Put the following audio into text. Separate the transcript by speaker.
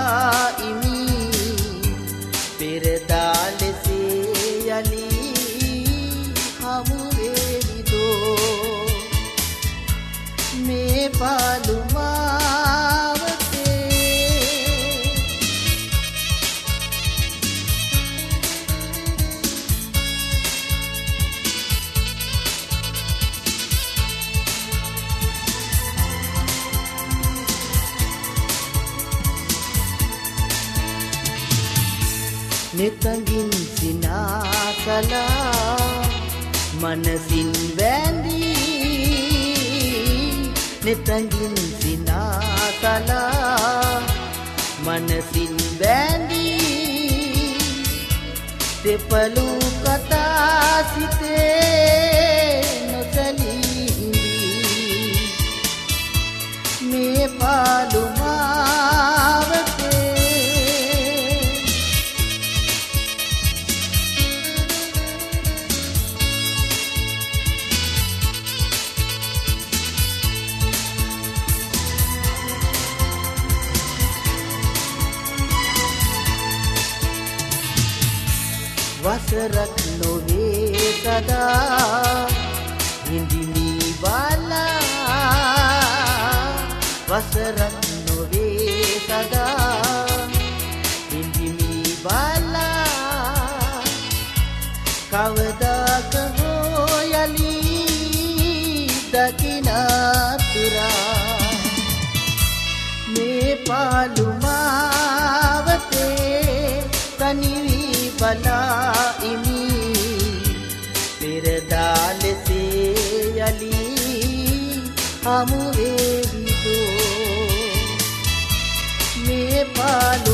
Speaker 1: ඉමි පෙරදා ලෙසේ යලි හමු වේවිදෝ මේ පාළුමාවතේ නෙතඟින් සිනාසලා මනසින් වැඳී නෙතඟින් සිනාසලා මනසින් වැඳී දෙපළු කතා සිතේ නොසලී මේ පාළුමාවතේ වසරක් නොවේ සදා හිඳිමි බලා වසරක් නොවේ සදා හිඳිමි බලා කවදාක හෝ යලි දකින්නතුරා මේ පාළුමාවතේ තනිවි බලා ඉමි පෙරදා ලෙසේ යලි හමු වේවිදෝ මේ පාළුමාවතේ